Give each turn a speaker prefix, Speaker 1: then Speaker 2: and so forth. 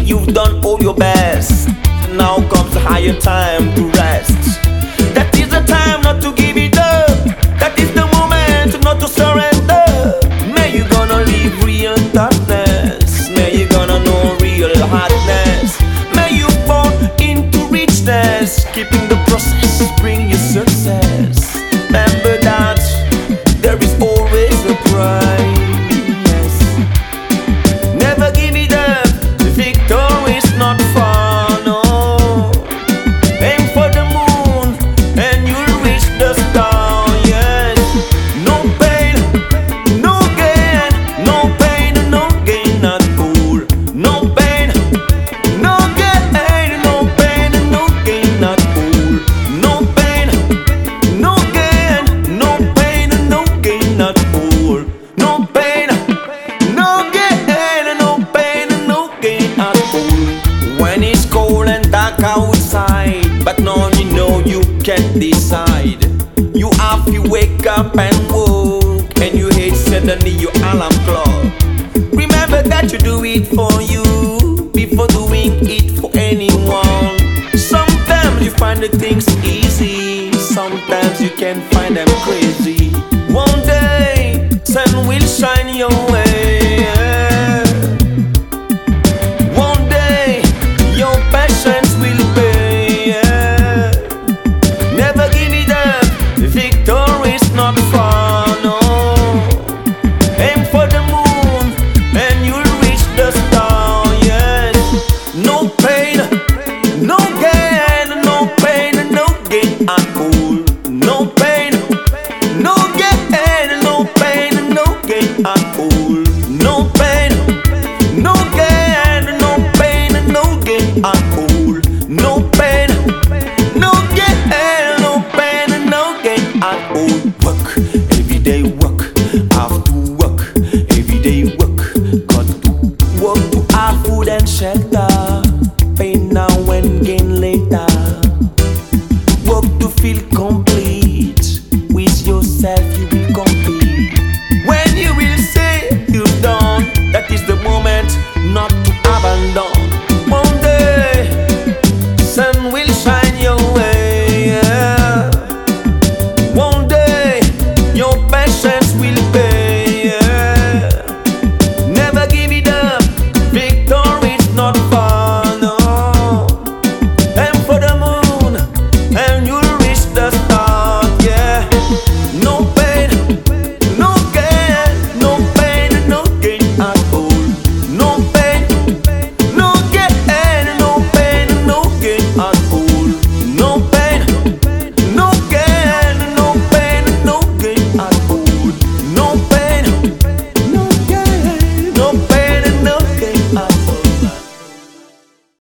Speaker 1: you've done all your best. Now comes the higher time to rest. That is the time not to give it up. That is the moment not to surrender. May you gonna live real darkness. May you gonna know real hardness. May you fall into richness. Keeping the process bring you success. Remember that there is always a prize. Never give it up. The victory is not far, no. Aim for the moon and you'll reach the star, yes. No pain, no gain. No pain, no gain at all. No pain, no gain. No pain, no gain at all. No pain, no gain. No pain, no gain at all. No pain, no gain. No pain, no gain at all. When it's cold and dark outside, but now you know you can't decide. You have to wake up and walk, and you hate suddenly your alarm clock. Remember that you do it for you before doing it for anyone. Sometimes you find the things easy, sometimes you can find them crazy. One day sun will shine your way.